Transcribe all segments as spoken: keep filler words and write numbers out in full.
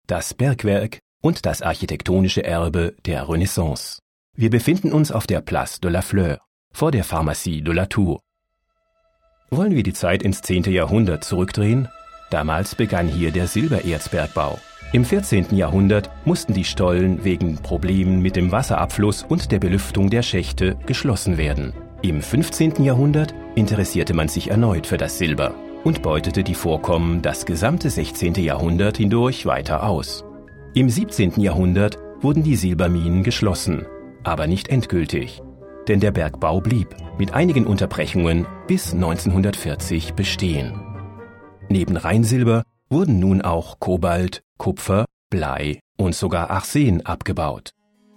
das Bergwerk und das architektonische Erbe der Renaissance. Wir befinden uns auf der Place de la Fleur, vor der Pharmacie de la Tour. Wollen wir die Zeit ins zehnte Jahrhundert zurückdrehen? Damals begann hier der Silbererzbergbau. Im vierzehnten Jahrhundert mussten die Stollen wegen Problemen mit dem Wasserabfluss und der Belüftung der Schächte geschlossen werden. Im fünfzehnten Jahrhundert interessierte man sich erneut für das Silber und beutete die Vorkommen das gesamte sechzehnte Jahrhundert hindurch weiter aus. Im siebzehnten Jahrhundert wurden die Silberminen geschlossen, aber nicht endgültig, denn der Bergbau blieb mit einigen Unterbrechungen bis neunzehnhundertvierzig bestehen. Neben Rheinsilber wurden nun auch Kobalt, Kupfer, Blei und sogar Arsen abgebaut.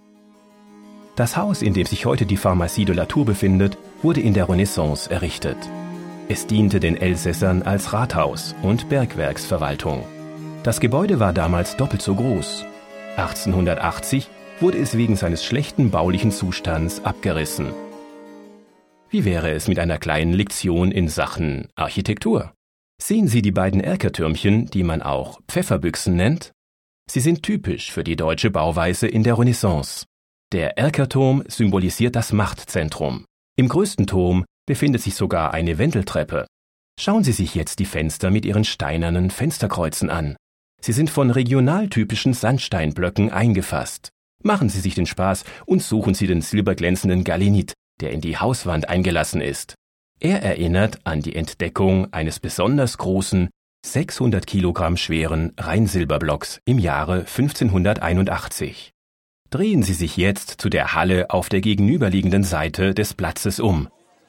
Das Haus, in dem sich heute die Pharmacie de la Tour befindet, wurde in der Renaissance errichtet. Es diente den Elsässern als Rathaus und Bergwerksverwaltung. Das Gebäude war damals doppelt so groß. achtzehnhundertachtzig wurde es wegen seines schlechten baulichen Zustands abgerissen. Wie wäre es mit einer kleinen Lektion in Sachen Architektur? Sehen Sie die beiden Erkertürmchen, die man auch Pfefferbüchsen nennt? Sie sind typisch für die deutsche Bauweise in der Renaissance. Der Erkerturm symbolisiert das Machtzentrum. Im größten Turm befindet sich sogar eine Wendeltreppe. Schauen Sie sich jetzt die Fenster mit ihren steinernen Fensterkreuzen an. Sie sind von regionaltypischen Sandsteinblöcken eingefasst. Machen Sie sich den Spaß und suchen Sie den silberglänzenden Galenit, der in die Hauswand eingelassen ist. Er erinnert an die Entdeckung eines besonders großen, sechshundert Kilogramm schweren Rheinsilberblocks im Jahre fünfzehnhunderteinundachtzig. Drehen Sie sich jetzt zu der Halle auf der gegenüberliegenden Seite des Platzes um.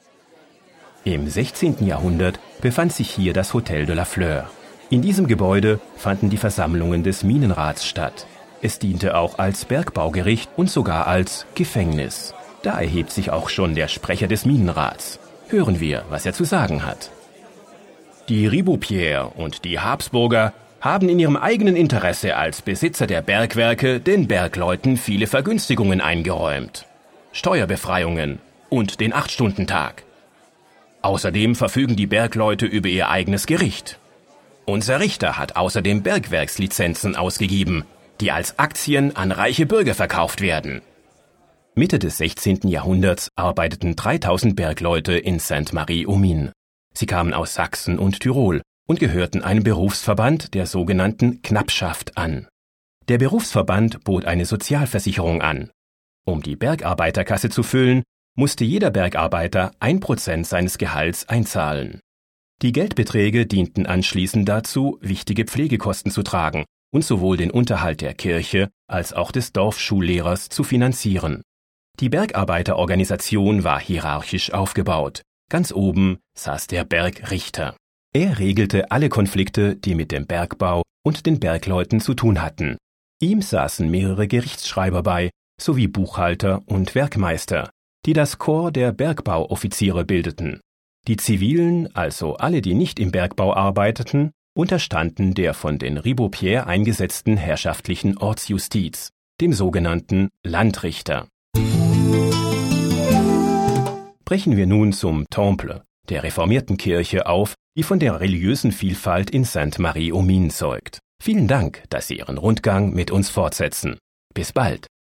Im sechzehnten Jahrhundert befand sich hier das Hotel de la Fleur. In diesem Gebäude fanden die Versammlungen des Minenrats statt. Es diente auch als Bergbaugericht und sogar als Gefängnis. Da erhebt sich auch schon der Sprecher des Minenrats. Hören wir, was er zu sagen hat. Die Ribeaupierre und die Habsburger haben in ihrem eigenen Interesse als Besitzer der Bergwerke den Bergleuten viele Vergünstigungen eingeräumt. Steuerbefreiungen und den Acht-Stunden-Tag. Außerdem verfügen die Bergleute über ihr eigenes Gericht. Unser Richter hat außerdem Bergwerkslizenzen ausgegeben, die als Aktien an reiche Bürger verkauft werden. Mitte des sechzehnten Jahrhunderts arbeiteten dreitausend Bergleute in Sainte-Marie-aux-Mines. Sie kamen aus Sachsen und Tirol und gehörten einem Berufsverband der sogenannten Knappschaft an. Der Berufsverband bot eine Sozialversicherung an. Um die Bergarbeiterkasse zu füllen, musste jeder Bergarbeiter ein Prozent seines Gehalts einzahlen. Die Geldbeträge dienten anschließend dazu, wichtige Pflegekosten zu tragen und sowohl den Unterhalt der Kirche als auch des Dorfschullehrers zu finanzieren. Die Bergarbeiterorganisation war hierarchisch aufgebaut. Ganz oben saß der Bergrichter. Er regelte alle Konflikte, die mit dem Bergbau und den Bergleuten zu tun hatten. Ihm saßen mehrere Gerichtsschreiber bei, sowie Buchhalter und Werkmeister, die das Korps der Bergbauoffiziere bildeten. Die Zivilen, also alle, die nicht im Bergbau arbeiteten, unterstanden der von den Ribeaupierre eingesetzten herrschaftlichen Ortsjustiz, dem sogenannten Landrichter. Brechen wir nun zum Temple, der reformierten Kirche, auf, die von der religiösen Vielfalt in Sainte-Marie-aux-Mines zeugt. Vielen Dank, dass Sie Ihren Rundgang mit uns fortsetzen. Bis bald.